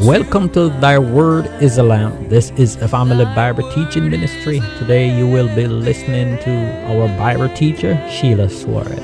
Welcome to Thy Word is a Lamp. This is a family Bible teaching ministry. Today you will be listening to our Bible teacher, Sheila Suarez.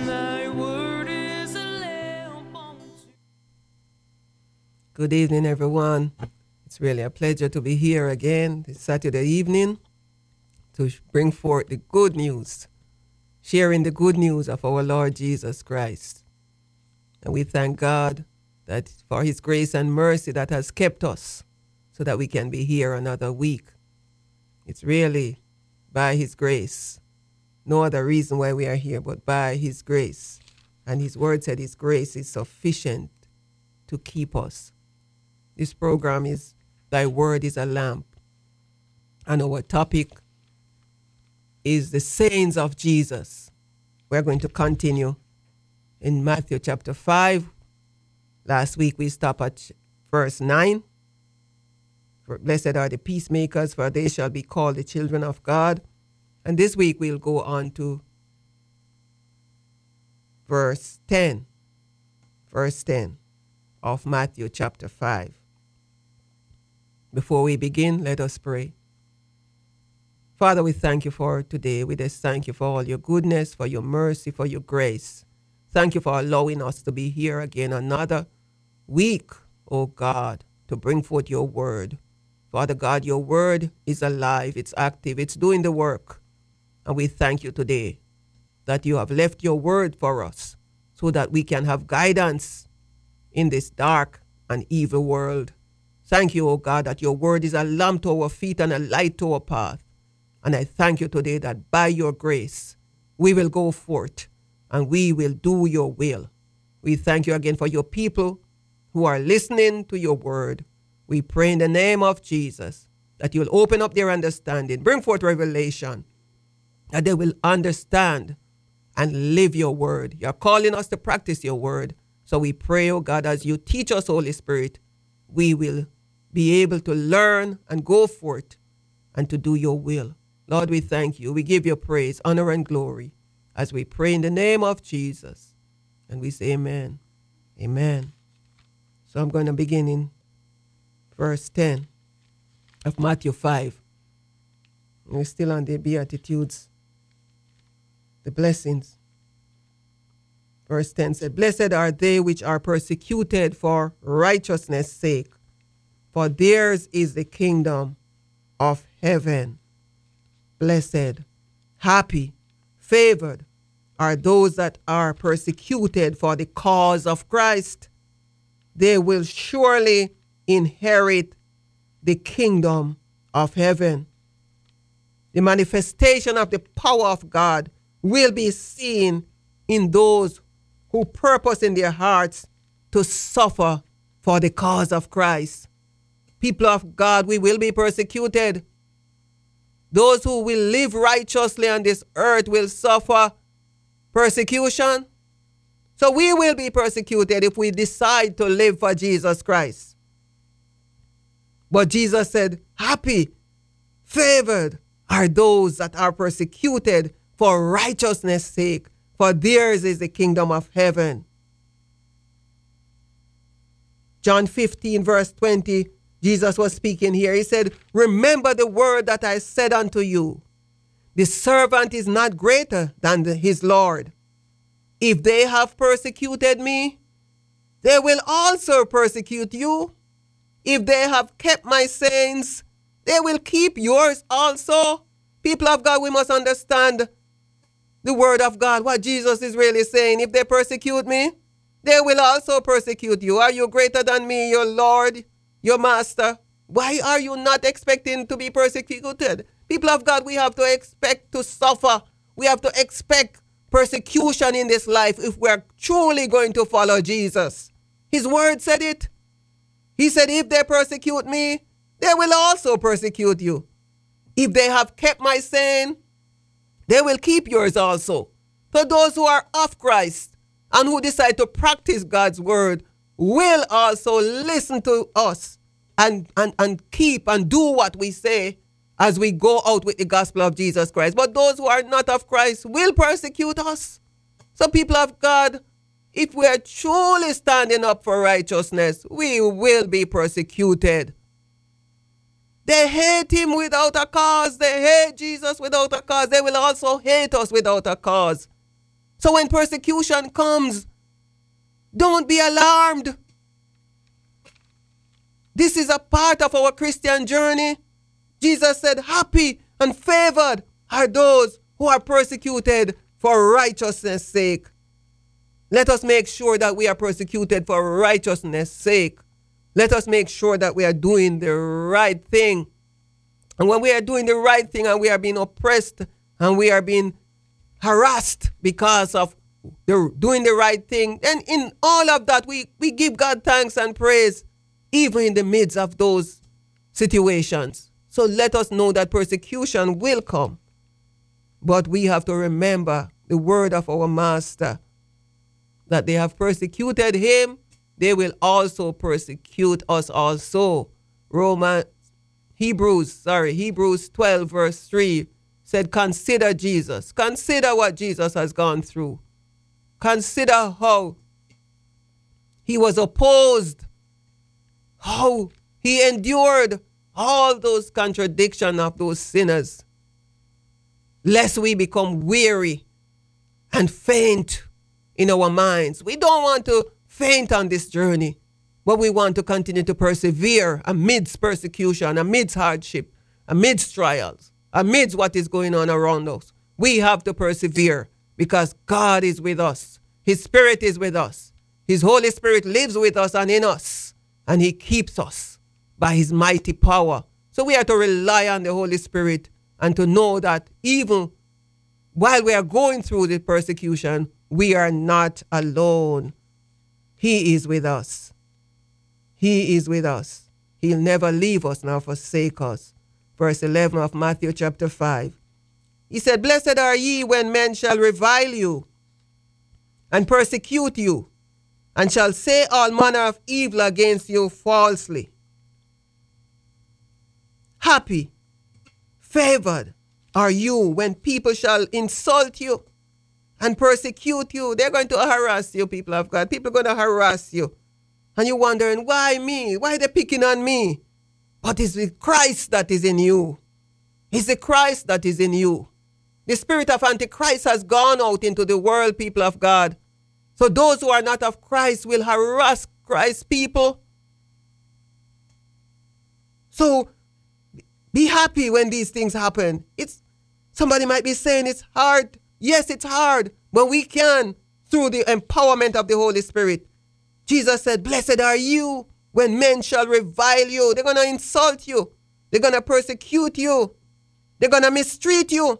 Good evening, everyone. It's really a pleasure to be here again this Saturday evening to bring forth the good news, sharing the good news of our Lord Jesus Christ. And we thank God that for his grace and mercy that has kept us so that we can be here another week. It's really by his grace. No other reason why we are here but by his grace. And his word said his grace is sufficient to keep us. This program is Thy Word is a Lamp. And our topic is the sayings of Jesus. We're going to continue in Matthew chapter 5. Last week we stopped at verse 9. Blessed are the peacemakers, for they shall be called the children of God. And this week we'll go on to verse 10. Verse 10 of Matthew chapter 5. Before we begin, let us pray. Father, we thank you for today. We just thank you for all your goodness, for your mercy, for your grace. Thank you for allowing us to be here again another week, oh God, to bring forth your word. Father God, your word is alive, it's active, it's doing the work. And we thank you today that you have left your word for us so that we can have guidance in this dark and evil world. Thank you, oh God, that your word is a lamp to our feet and a light to our path. And I thank you today that by your grace, we will go forth and we will do your will. We thank you again for your people who are listening to your word. We pray in the name of Jesus that you will open up their understanding, bring forth revelation, that they will understand and live your word. You're calling us to practice your word. So we pray, oh God, as you teach us, Holy Spirit, we will be able to learn and go forth and to do your will. Lord, we thank you. We give you praise, honor, and glory as we pray in the name of Jesus. And we say amen. Amen. So I'm going to begin in verse 10 of Matthew 5. We're still on the Beatitudes, the blessings. Verse 10 said, Blessed are they which are persecuted for righteousness' sake, for theirs is the kingdom of heaven. Blessed, happy, favored are those that are persecuted for the cause of Christ. They will surely inherit the kingdom of heaven. The manifestation of the power of God will be seen in those who purpose in their hearts to suffer for the cause of Christ. People of God, we will be persecuted. Those who will live righteously on this earth will suffer persecution. So we will be persecuted if we decide to live for Jesus Christ. But Jesus said, happy, favored are those that are persecuted for righteousness' sake, for theirs is the kingdom of heaven. John 15 verse 20, Jesus was speaking here. He said, remember the word that I said unto you. The servant is not greater than his Lord. If they have persecuted me, they will also persecute you. If they have kept my sayings, they will keep yours also. People of God, we must understand the word of God, what Jesus is really saying. If they persecute me, they will also persecute you. Are you greater than me, your Lord, your master? Why are you not expecting to be persecuted? People of God, we have to expect to suffer. We have to expect persecution in this life if we're truly going to follow Jesus. His word said it. He said, if they persecute me, they will also persecute you. If they have kept my saying, they will keep yours also. For those who are of Christ and who decide to practice God's word will also listen to us and keep and do what we say as we go out with the gospel of Jesus Christ. But those who are not of Christ will persecute us. So people of God, if we are truly standing up for righteousness, we will be persecuted. They hate him without a cause. They hate Jesus without a cause. They will also hate us without a cause. So when persecution comes, don't be alarmed. This is a part of our Christian journey. Jesus said, happy and favored are those who are persecuted for righteousness' sake. Let us make sure that we are persecuted for righteousness' sake. Let us make sure that we are doing the right thing. And when we are doing the right thing and we are being oppressed and we are being harassed because of doing the right thing, then in all of that, we give God thanks and praise, even in the midst of those situations. So let us know that persecution will come. But we have to remember the word of our Master, that they have persecuted him, they will also persecute us also. Hebrews 12 verse 3 said, consider Jesus. Consider what Jesus has gone through. Consider how he was opposed, how he endured all those contradictions of those sinners, lest we become weary and faint in our minds. We don't want to faint on this journey, but we want to continue to persevere amidst persecution, amidst hardship, amidst trials, amidst what is going on around us. We have to persevere because God is with us. His Spirit is with us. His Holy Spirit lives with us and in us, and he keeps us by his mighty power. So we have to rely on the Holy Spirit and to know that even while we are going through the persecution, we are not alone. He is with us. He is with us. He'll never leave us nor forsake us. Verse 11 of Matthew chapter 5. He said, blessed are ye when men shall revile you and persecute you, and shall say all manner of evil against you falsely. Happy, favored are you when people shall insult you and persecute you. They're going to harass you, people of God. People are going to harass you. And you're wondering, why me? Why are they picking on me? But it's the Christ that is in you. It's the Christ that is in you. The spirit of Antichrist has gone out into the world, people of God. So those who are not of Christ will harass Christ's people. So be happy when these things happen. Somebody might be saying it's hard. Yes, it's hard, but we can through the empowerment of the Holy Spirit. Jesus said, blessed are you when men shall revile you. They're going to insult you. They're going to persecute you. They're going to mistreat you.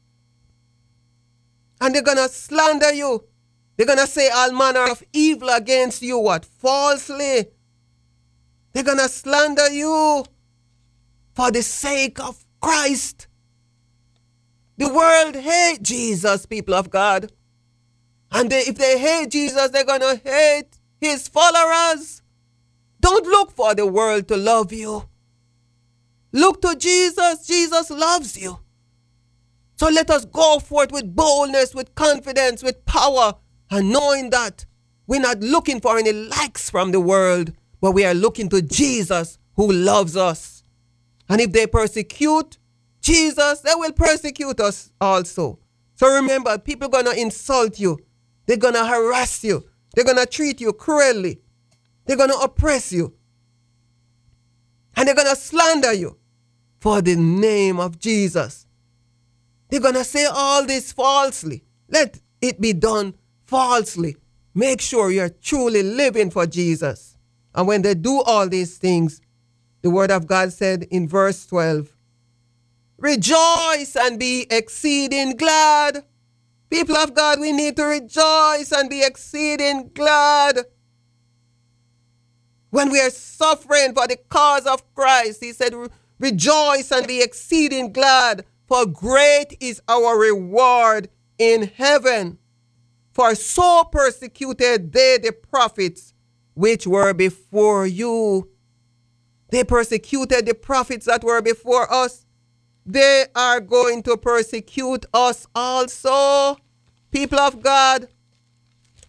And they're going to slander you. They're going to say all manner of evil against you. What? Falsely. They're going to slander you for the sake of Christ. The world hates Jesus, people of God. And if they hate Jesus, they're going to hate his followers. Don't look for the world to love you. Look to Jesus. Jesus loves you. So let us go forth with boldness, with confidence, with power, and knowing that we're not looking for any likes from the world, but we are looking to Jesus who loves us. And if they persecute Jesus, they will persecute us also. So remember, people are going to insult you. They're going to harass you. They're going to treat you cruelly. They're going to oppress you. And they're going to slander you for the name of Jesus. They're going to say all this falsely. Let it be done falsely. Make sure you're truly living for Jesus. And when they do all these things, the word of God said in verse 12, rejoice and be exceeding glad. People of God, we need to rejoice and be exceeding glad. When we are suffering for the cause of Christ, he said, rejoice and be exceeding glad, for great is our reward in heaven. For so persecuted they the prophets which were before you. They persecuted the prophets that were before us. They are going to persecute us also. People of God,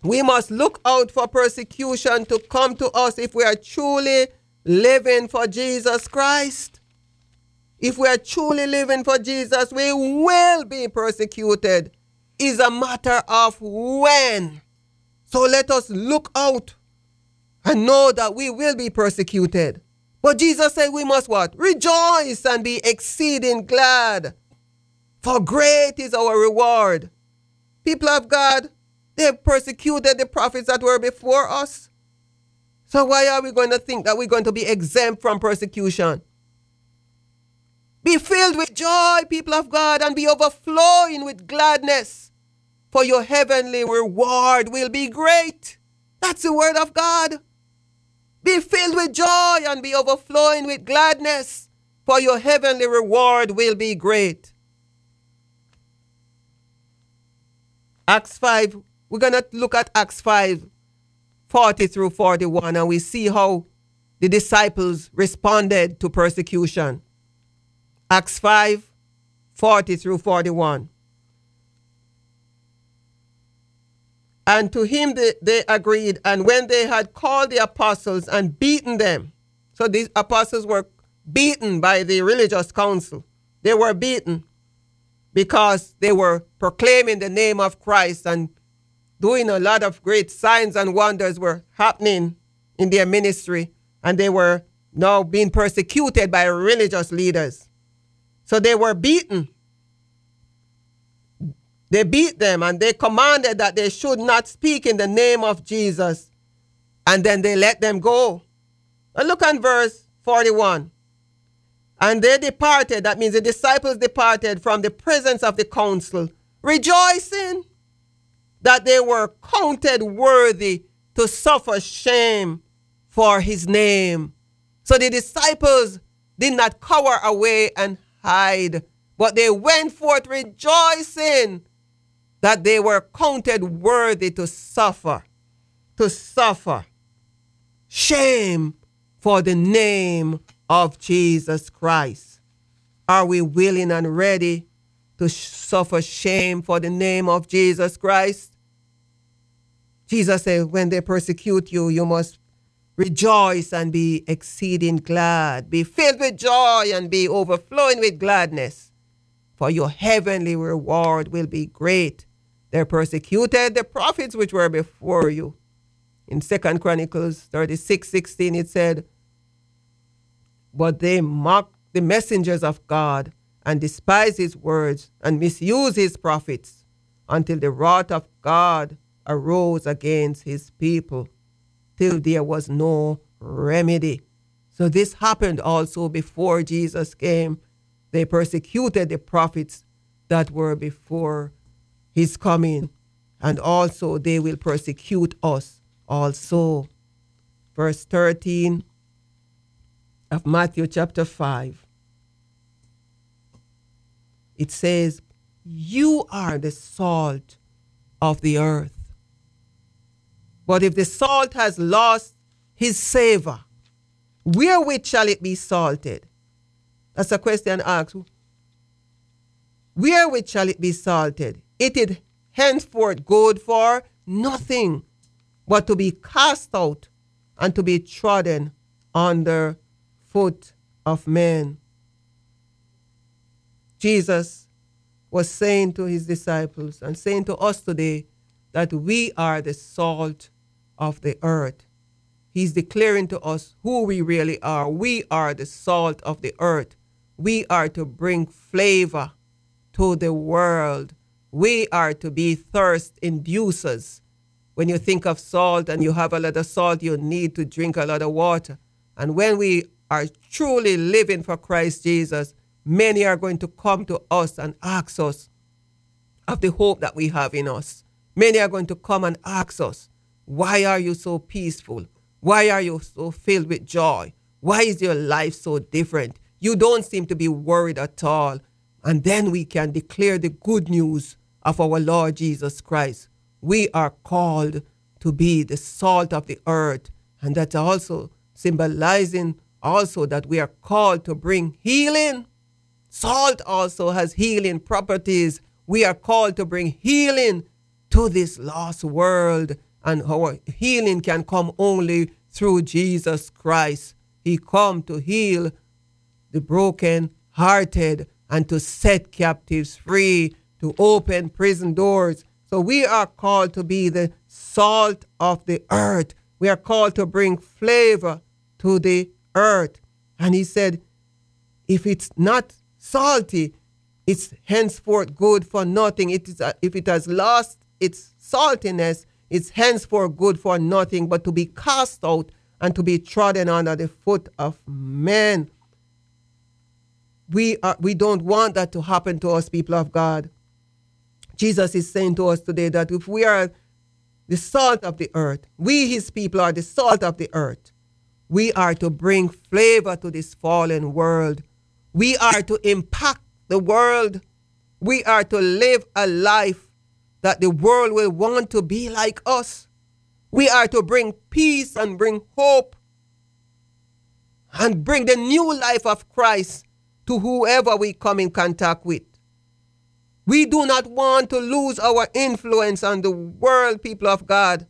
We must look out for persecution to come to us if we are truly living for Jesus Christ. If we are truly living for Jesus, we will be persecuted. It's a matter of when. So let us look out and know that we will be persecuted. But Jesus said we must what? Rejoice and be exceeding glad. For great is our reward. People of God, they persecuted the prophets that were before us. So why are we going to think that we're going to be exempt from persecution? Be filled with joy, people of God, and be overflowing with gladness, for your heavenly reward will be great. That's the word of God. Be filled with joy and be overflowing with gladness, for your heavenly reward will be great. Acts 5, we're going to look at Acts 5, 40 through 41, and we see how the disciples responded to persecution. Acts 5, 40 through 41. And to him they agreed, and when they had called the apostles and beaten them, so these apostles were beaten by the religious council. They were beaten because they were proclaiming the name of Christ and doing a lot of great signs and wonders were happening in their ministry, and they were now being persecuted by religious leaders. So they were beaten. They beat them and they commanded that they should not speak in the name of Jesus. And then they let them go. Now look at verse 41. And they departed, that means the disciples departed from the presence of the council, rejoicing that they were counted worthy to suffer shame for his name. So the disciples did not cower away and hide, but they went forth rejoicing that they were counted worthy to suffer shame for the name of Jesus Christ. Are we willing and ready to suffer shame for the name of Jesus Christ? Jesus said, when they persecute you, you must rejoice and be exceeding glad. Be filled with joy and be overflowing with gladness, for your heavenly reward will be great. They persecuted the prophets which were before you. In 2 Chronicles 36:16 it said, but they mocked the messengers of God and despised his words and misused his prophets until the wrath of God arose against his people, till there was no remedy. So this happened also before Jesus came. They persecuted the prophets that were before his coming, and also they will persecute us also. Verse 13 of Matthew chapter 5. It says, you are the salt of the earth. But if the salt has lost his savor, wherewith shall it be salted? That's a question asked. Wherewith shall it be salted? It is henceforth good for nothing, but to be cast out and to be trodden under foot of men. Jesus was saying to his disciples and saying to us today that we are the salt of the earth. He's declaring to us who we really are. We are the salt of the earth. We are to bring flavor to the world. We are to be thirst inducers. When you think of salt and you have a lot of salt, you need to drink a lot of water. And when we are truly living for Christ Jesus, many are going to come to us and ask us of the hope that we have in us. Many are going to come and ask us, why are you so peaceful? Why are you so filled with joy? Why is your life so different? You don't seem to be worried at all. And then we can declare the good news of our Lord Jesus Christ. We are called to be the salt of the earth. And that's also symbolizing also that we are called to bring healing. Salt also has healing properties. We are called to bring healing to this lost world and our healing can come only through Jesus Christ. He come to heal the broken hearted and to set captives free, to open prison doors. So we are called to be the salt of the earth. We are called to bring flavor to the earth. And he said, if it's not salty, it's henceforth good for nothing. If it has lost its saltiness, it's henceforth good for nothing, but to be cast out and to be trodden under the foot of men. We don't want that to happen to us, people of God. Jesus is saying to us today that if we are the salt of the earth, we, his people, are the salt of the earth. We are to bring flavor to this fallen world. We are to impact the world. We are to live a life that the world will want to be like us. We are to bring peace and bring hope and bring the new life of Christ to whoever we come in contact with. We do not want to lose our influence on the world, people of God.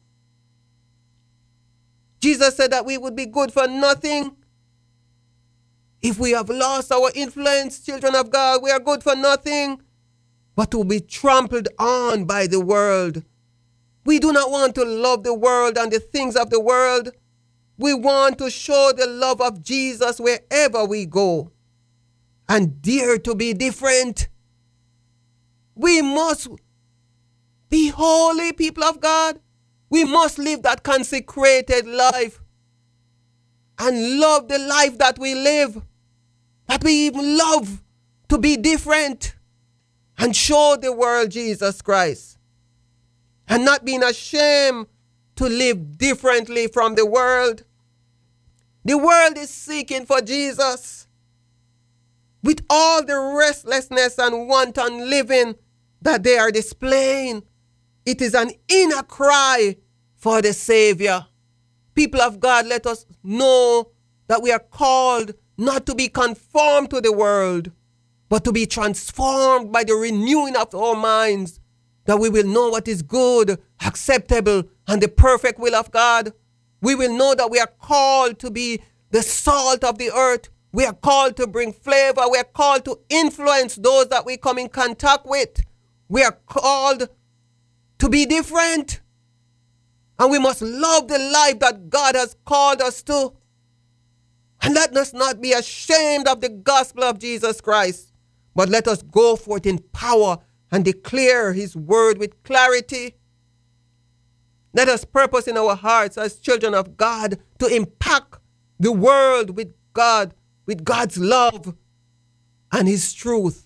Jesus said that we would be good for nothing. If we have lost our influence, children of God, we are good for nothing but to be trampled on by the world. We do not want to love the world and the things of the world. We want to show the love of Jesus wherever we go and dare to be different. We must be holy, people of God. We must live that consecrated life and love the life that we live, that we even love to be different and show the world Jesus Christ, and not being ashamed to live differently from the world. The world is seeking for Jesus with all the restlessness and wanton living that they are displaying. It is an inner cry for the Savior. People of God, let us know that we are called not to be conformed to the world, but to be transformed by the renewing of our minds, that we will know what is good, acceptable, and the perfect will of God. We will know that we are called to be the salt of the earth. We are called to bring flavor. We are called to influence those that we come in contact with. We are called to be different. And we must love the life that God has called us to. And let us not be ashamed of the gospel of Jesus Christ, but let us go forth in power and declare his word with clarity. Let us purpose in our hearts as children of God to impact the world with God, with God's love and his truth.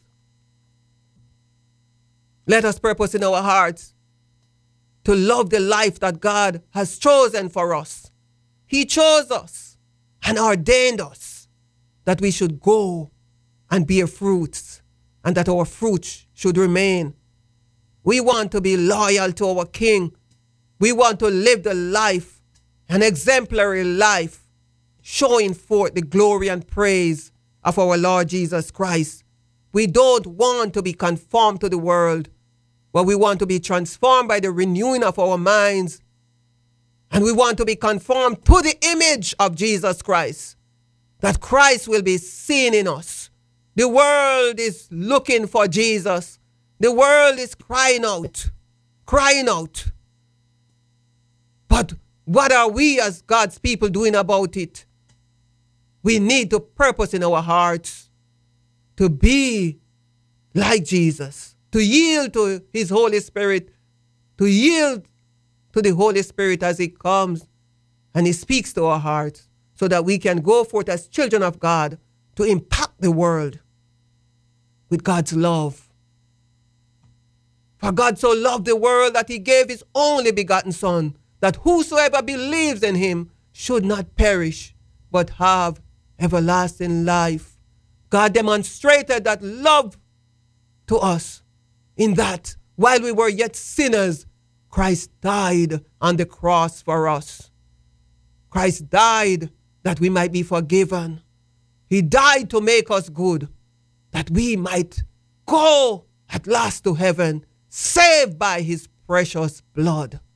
Let us purpose in our hearts to love the life that God has chosen for us. He chose us and ordained us that we should go and bear fruits, and that our fruits should remain. We want to be loyal to our King. We want to live the life, an exemplary life, showing forth the glory and praise of our Lord Jesus Christ. We don't want to be conformed to the world, but we want to be transformed by the renewing of our minds. And we want to be conformed to the image of Jesus Christ, that Christ will be seen in us. The world is looking for Jesus. The world is crying out, crying out. But what are we as God's people doing about it? We need to purpose in our hearts to be like Jesus, to yield to his Holy Spirit, to yield to the Holy Spirit as he comes and he speaks to our hearts, so that we can go forth as children of God to impact the world with God's love. For God so loved the world that he gave his only begotten Son, that whosoever believes in him should not perish, but have everlasting life. God demonstrated that love to us in that while we were yet sinners, Christ died on the cross for us. Christ died that we might be forgiven. He died to make us good, that we might go at last to heaven, saved by his precious blood.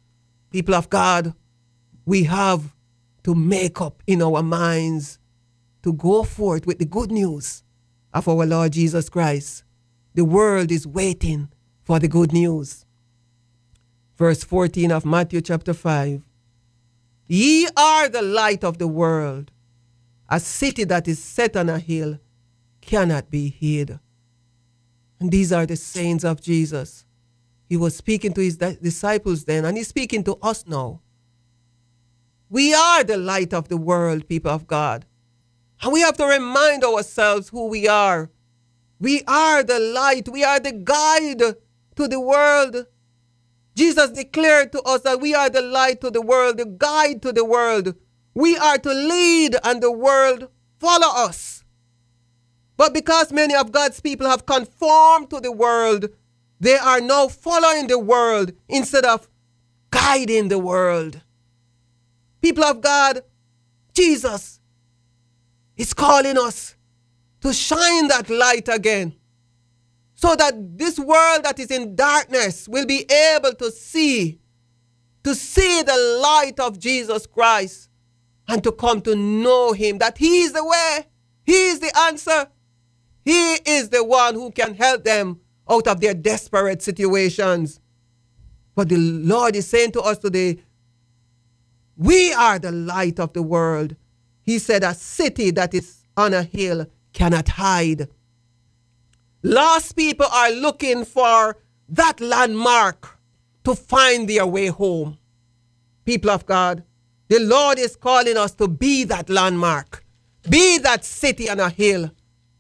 People of God, we have to make up in our minds to go forth with the good news of our Lord Jesus Christ. The world is waiting for the good news. Verse 14 of Matthew chapter 5. Ye are the light of the world. A city that is set on a hill cannot be hid. And these are the sayings of Jesus. He was speaking to his disciples then, and he's speaking to us now. We are the light of the world, people of God. And we have to remind ourselves who we are. We are the light. We are the guide to the world. Jesus declared to us that we are the light to the world, the guide to the world. We are to lead and the world follow us. But because many of God's people have conformed to the world, they are now following the world instead of guiding the world. People of God, Jesus is calling us to shine that light again, so that this world that is in darkness will be able to see the light of Jesus Christ and to come to know him, that he is the way, he is the answer, he is the one who can help them out of their desperate situations. But the Lord is saying to us today, we are the light of the world. He said a city that is on a hill cannot hide. Lost people are looking for that landmark to find their way home. People of God, the Lord is calling us to be that landmark, be that city on a hill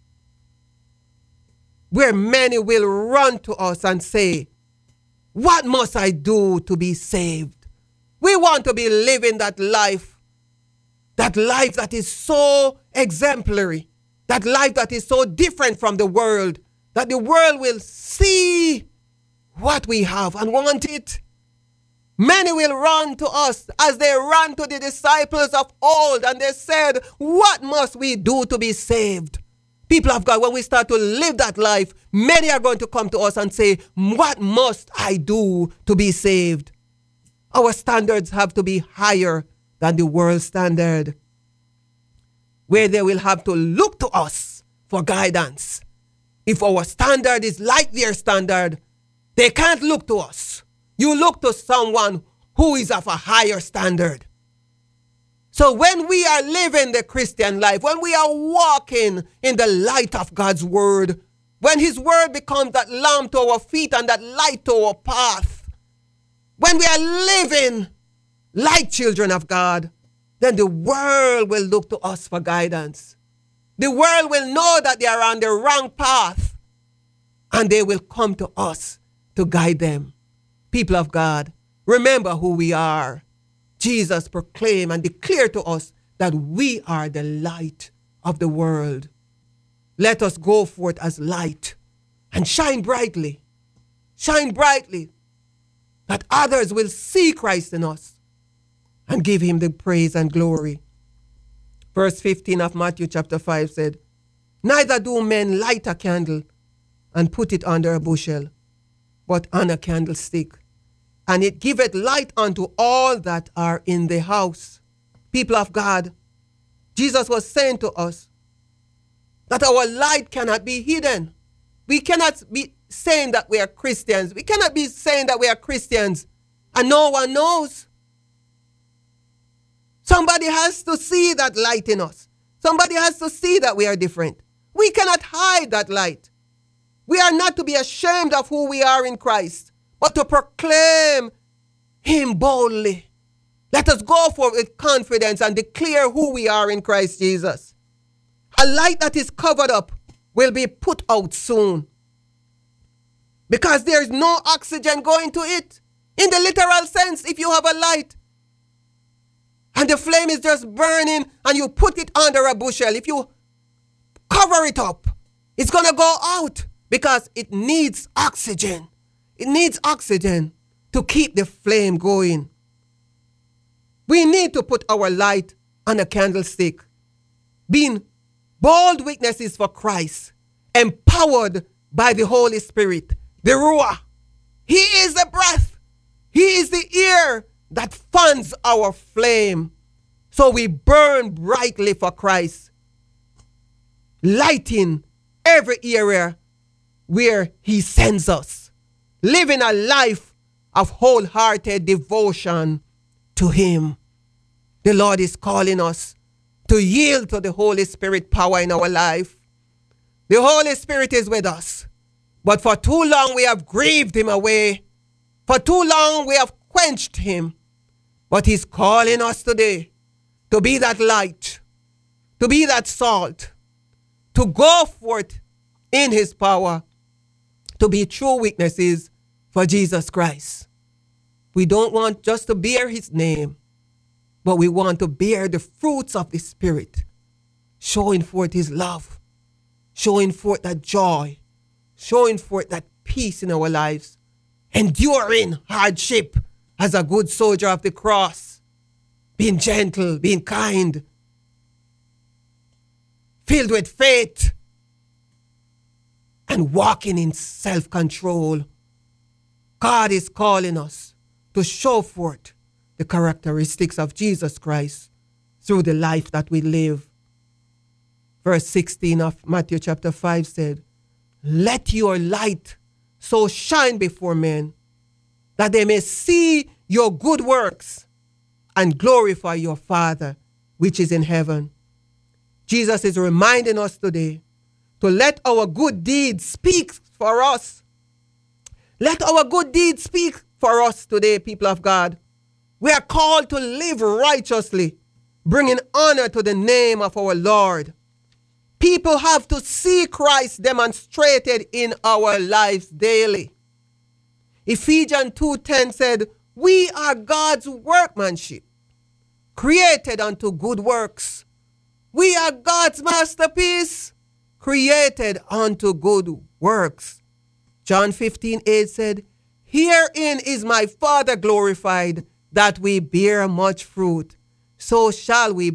where many will run to us and say, what must I do to be saved? We want to be living that life that is so exemplary, that life that is so different from the world, that the world will see what we have and want it. Many will run to us as they ran to the disciples of old, and they said, what must we do to be saved? People of God, when we start to live that life, many are going to come to us and say, what must I do to be saved? Our standards have to be higher than the world standard, where they will have to look to us for guidance. If our standard is like their standard, they can't look to us. You look to someone who is of a higher standard. So when we are living the Christian life, when we are walking in the light of God's word, when his word becomes that lamp to our feet and that light to our path, when we are living like children of God, then the world will look to us for guidance. The world will know that they are on the wrong path, and they will come to us to guide them. People of God, remember who we are. Jesus proclaimed and declared to us that we are the light of the world. Let us go forth as light and shine brightly, that others will see Christ in us and give him the praise and glory. Verse 15 of Matthew chapter 5 said, neither do men light a candle and put it under a bushel, but on a candlestick, and it giveth light unto all that are in the house. People of God, Jesus was saying to us that our light cannot be hidden. We cannot be saying that we are Christians. We cannot be saying that we are Christians and no one knows. Somebody has to see that light in us. Somebody has to see that we are different. We cannot hide that light. We are not to be ashamed of who we are in Christ, but to proclaim him boldly. Let us go forth with confidence and declare who we are in Christ Jesus. A light that is covered up will be put out soon, because there is no oxygen going to it. In the literal sense, if you have a light and the flame is just burning and you put it under a bushel, if you cover it up, it's going to go out because it needs oxygen. It needs oxygen to keep the flame going. We need to put our light on a candlestick, being bold witnesses for Christ, empowered by the Holy Spirit, the Ruach. He is the breath. He is the ear that fans our flame. So we burn brightly for Christ, lighting every area where he sends us, living a life of wholehearted devotion to him. The Lord is calling us to yield to the Holy Spirit power in our life. The Holy Spirit is with us, but for too long we have grieved him away. For too long we have quenched him, but he's calling us today to be that light, to be that salt, to go forth in his power, to be true witnesses for Jesus Christ. We don't want just to bear his name, but we want to bear the fruits of the Spirit, showing forth his love, showing forth that joy, showing forth that peace in our lives, enduring hardship as a good soldier of the cross, being gentle, being kind, filled with faith, and walking in self-control. God is calling us to show forth the characteristics of Jesus Christ through the life that we live. Verse 16 of Matthew chapter 5 said, "Let your light so shine before men that they may see your good works and glorify your Father which is in heaven." Jesus is reminding us today to let our good deeds speak for us. Let our good deeds speak for us today, people of God. We are called to live righteously, bringing honor to the name of our Lord. People have to see Christ demonstrated in our lives daily. Ephesians 2:10 said, "We are God's workmanship, created unto good works." We are God's masterpiece, created unto good works. John 15:8 said, "Herein is my Father glorified, that we bear much fruit. So shall ye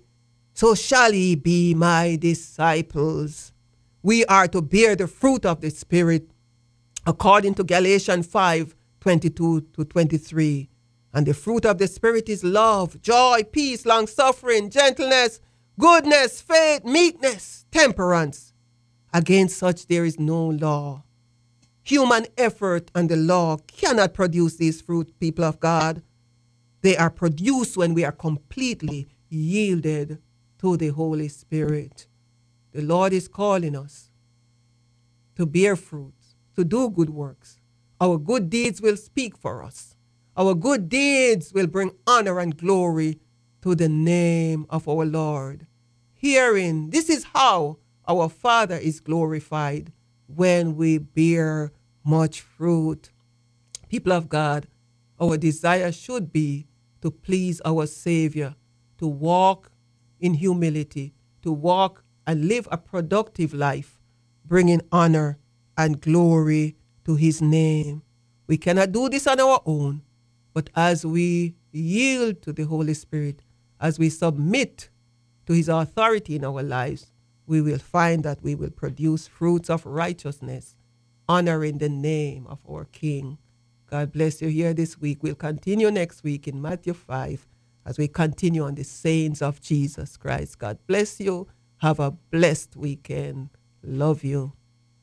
be my disciples." We are to bear the fruit of the Spirit according to Galatians 5:22-23. And the fruit of the Spirit is love, joy, peace, long-suffering, gentleness, goodness, faith, meekness, temperance. Against such there is no law. Human effort and the law cannot produce these fruit, people of God. They are produced when we are completely yielded to the Holy Spirit. The Lord is calling us to bear fruits, to do good works. Our good deeds will speak for us. Our good deeds will bring honor and glory to the name of our Lord. Herein, this is how our Father is glorified, when we bear much fruit. People of God, our desire should be to please our Savior, to walk in humility, to walk and live a productive life, bringing honor and glory to his name. We cannot do this on our own, but as we yield to the Holy Spirit, as we submit to his authority in our lives, we will find that we will produce fruits of righteousness, honoring the name of our King. God bless you here this week. We'll continue next week in Matthew 5 as we continue on the sayings of Jesus Christ. God bless you. Have a blessed weekend. Love you.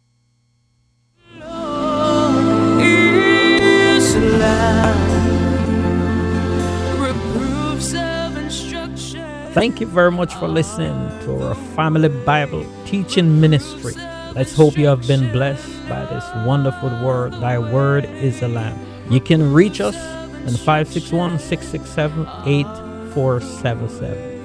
Thank you very much for listening to our Family Bible Teaching Ministry. Let's hope you have been blessed by this wonderful word. Thy word is a lamp. You can reach us on 561-667-8477.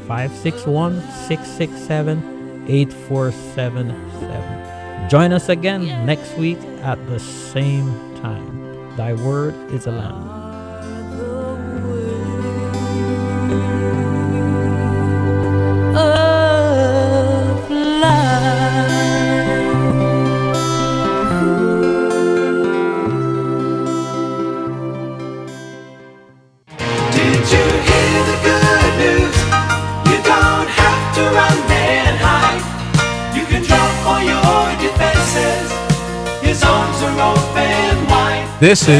561-667-8477. Join us again next week at the same time. Thy word is a lamp. This is